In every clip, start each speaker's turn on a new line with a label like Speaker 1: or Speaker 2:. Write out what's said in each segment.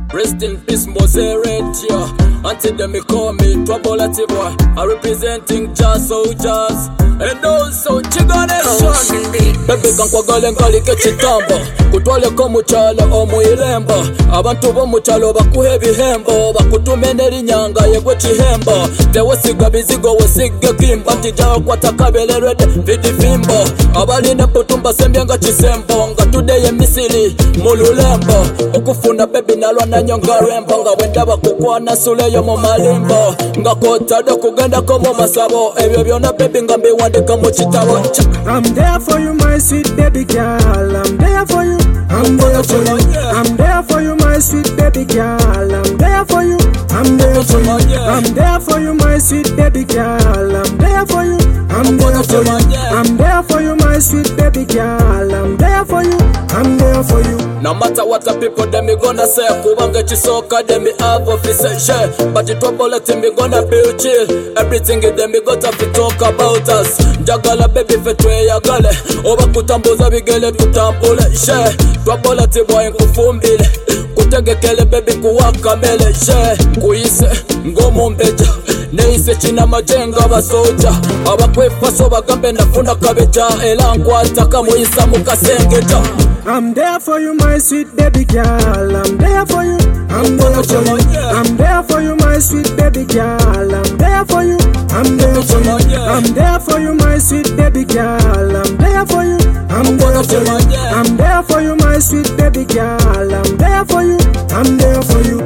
Speaker 1: Rest in peace, Mose Radio. Until them me call me Trouble at boy. I representing jazz soldiers and also Chiganation. Baby kankwa gale ngali kechitambo kutwale ko muchalo omuilembo abantu bo muchalo bakuhe bihembo bakutumenera inyanga yegwe chihembo tewesiga bizigo wesiga kimba tijaho kwatakabelerde vidifimbo abalina putumba sembyanga chisembo nga tudeye misili mululembo okufuna baby nalwa na nyonga rembo nga wenda bakukwana suleyo mu malimbo nga kotado kugenda ko mu masabo ebyo byona baby ngambe wandika mu kitabo.
Speaker 2: I'm there for you, my sweet baby girl. I'm there for you. I'm there for you. I'm there for you, my sweet baby girl. I'm there for you. I'm there for you. I'm there for you, my sweet baby girl. I'm there for you. I'm there for you. I'm there for you, my sweet baby girl. I'm there for you. I'm there for you.
Speaker 1: No matter what the people them me gonna say, kubanga chisoka them me have officer share, but the trouble let me gonna be chill. Everything them me got to talk about us. Jagala baby fetwe ya gale, oba kutambuza bigele tutambule share. Trouble let boy nkufumbile, kutegekele baby kuwakamele share. Kuise ngomo mbeja, neise china majenga basoja, abakwefa so bagambe nafuna kabeja, elankwata kamuisa mukasengeja.
Speaker 2: I'm there for you, my sweet baby girl. I'm there for you. I'm there for you. I'm there for you, my sweet baby girl. I'm there for you. I'm there for you. I'm there for you, my sweet baby girl. I'm there for you. I'm there for you. I'm there for you, my sweet baby girl. I'm there for you. I'm there for you.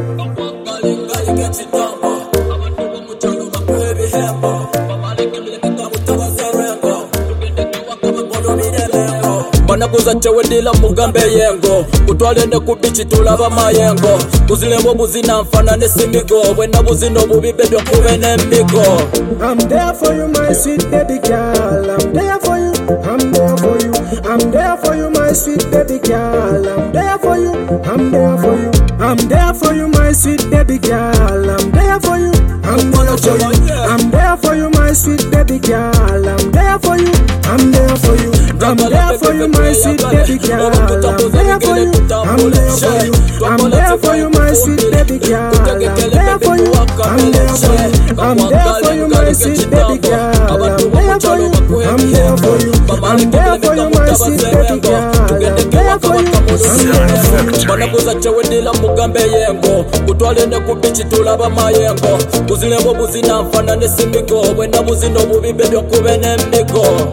Speaker 1: Banaguza chewedila mugambe yengo kutwalende kubichi tulaba mayengo kuzilembo buzina mfana nesimigo wena buzino bubibebyo kubene migo.
Speaker 2: I'm there for you, my sweet baby girl. I'm there for you. I'm there for you. I'm there for you, my sweet baby girl. I'm there for you. I'm there for you. I'm there for you, my sweet baby girl. I'm there for you. I'm there for you. I'm there for you, my sweet baby girl. I'm there for you. I'm there for you. I'm there for you, my sweet baby girl. I'm there for you. I'm there for you. I'm there for you, my sweet baby girl. I'm there for you. I'm there for you. I'm there for you, my sweet baby girl. I'm there for you. I'm there for you. I'm there for you, my sweet baby girl. I'm there for you.
Speaker 1: Banaguza chewedila mugambe yengo kutwalende kubichi tulaba mayengo kuzilembo buzina mfana nesimigo wena buzino bubibebyo kubene migo.